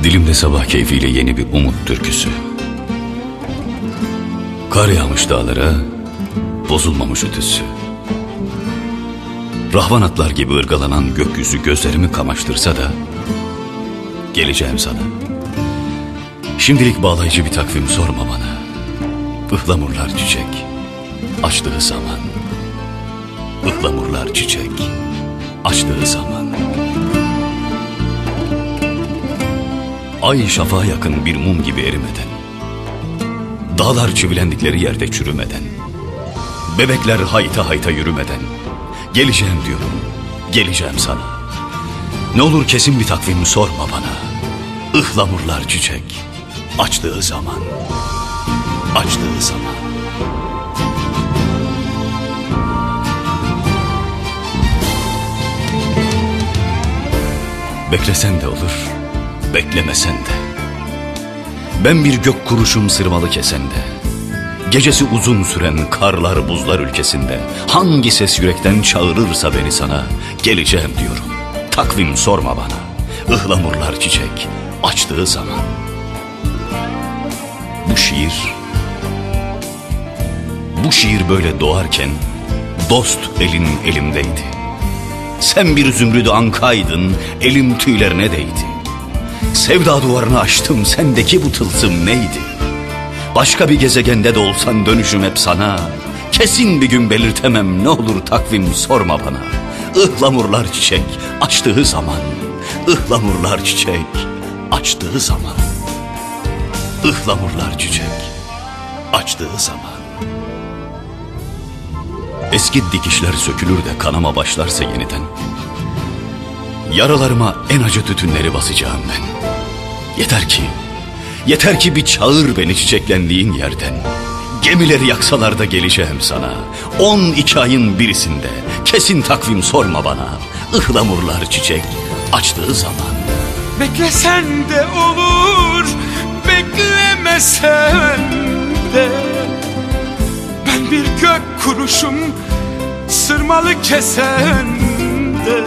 Dilimde sabah keyfiyle yeni bir umut türküsü. Kar yağmış dağlara, bozulmamış ütüsü. Rahvanatlar gibi ırgalanan gökyüzü gözlerimi kamaştırsa da geleceğim sana. Şimdilik bağlayıcı bir takvim sorma bana. Ihlamurlar çiçek açtığı zaman. Ihlamurlar çiçek açtığı zaman. Ay şafağa yakın bir mum gibi erimeden, dağlar çivilendikleri yerde çürümeden, bebekler hayta hayta yürümeden, geleceğim diyorum, geleceğim sana. Ne olur kesin bir takvim sorma bana. Ihlamurlar çiçek açtığı zaman, açtığı zaman. Beklesen de olur, beklemesen de. Ben bir gök kuruşum sırmalı kesende, gecesi uzun süren karlar buzlar ülkesinde, hangi ses yürekten çağırırsa beni sana, geleceğim diyorum, takvim sorma bana. Ihlamurlar çiçek açtığı zaman. Bu şiir böyle doğarken dost elin elimdeydi. Sen bir zümrüdü ankaydın, elim tüylerine değdi. Sevda duvarını açtım, sendeki bu tılsım neydi? Başka bir gezegende de olsan dönüşüm hep sana. Kesin bir gün belirtemem, ne olur takvim sorma bana. Ihlamurlar çiçek açtığı zaman. Ihlamurlar çiçek açtığı zaman. Ihlamurlar çiçek açtığı zaman. Eski dikişler sökülür de kanama başlarsa yeniden, yaralarıma en acı tütünleri basacağım ben. Yeter ki bir çağır beni çiçeklendiğin yerden. Gemileri yaksalar da geleceğim sana. 12 ayın birisinde, kesin takvim sorma bana. Ihlamurlar çiçek açtığı zaman. Beklesen de olur, beklemesen de. Ben bir gök kuruşum, sırmalı kesen de.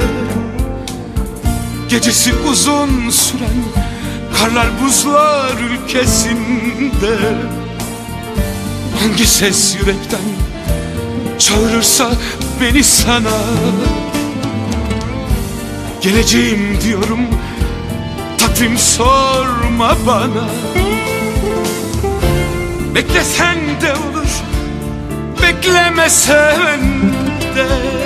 Gecesi uzun süren karlar buzlar ülkesinde, hangi ses yürekten çağırırsa beni sana, geleceğim diyorum, takvim sorma bana. Beklesen de olur, beklemesen de.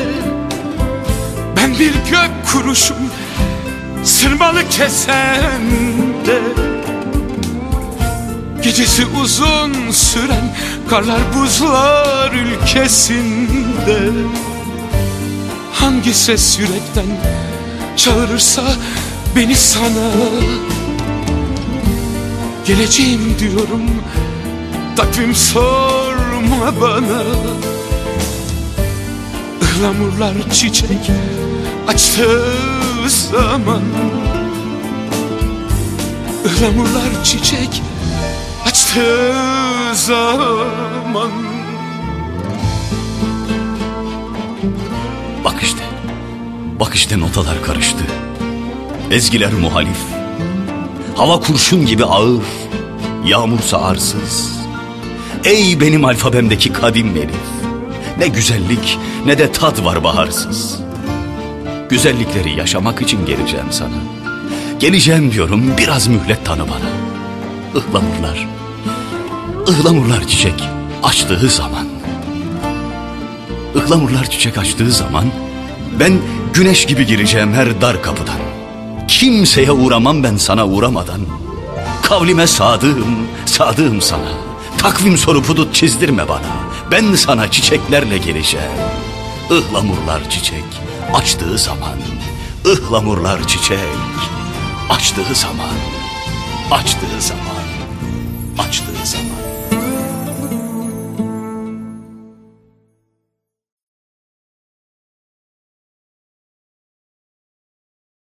Ben bir gök kuruşum, sırmalı kesen de. Gecesi uzun süren karlar buzlar ülkesinde, hangi ses yürekten çağırırsa beni sana, geleceğim diyorum, takvim sorma bana. Ihlamurlar çiçek açtığı zaman. Ihlamurlar çiçek açtığı zaman. Bak işte notalar karıştı. Ezgiler muhalif. Hava kurşun gibi ağır. Yağmursa arsız. Ey benim alfabemdeki kadim elif. Ne güzellik ne de tat var baharsız. Güzellikleri yaşamak için geleceğim sana. Geleceğim diyorum, biraz mühlet tanı bana. Ihlamurlar çiçek açtığı zaman. Ihlamurlar çiçek açtığı zaman ben güneş gibi gireceğim her dar kapıdan. Kimseye uğramam ben sana uğramadan. Kavlime sadığım sana. Takvim sorup hudut çizdirme bana. Ben sana çiçeklerle geleceğim. Ihlamurlar çiçek açtığı zaman. Ihlamurlar çiçek açtığı zaman. Açtığı zaman. Açtığı zaman.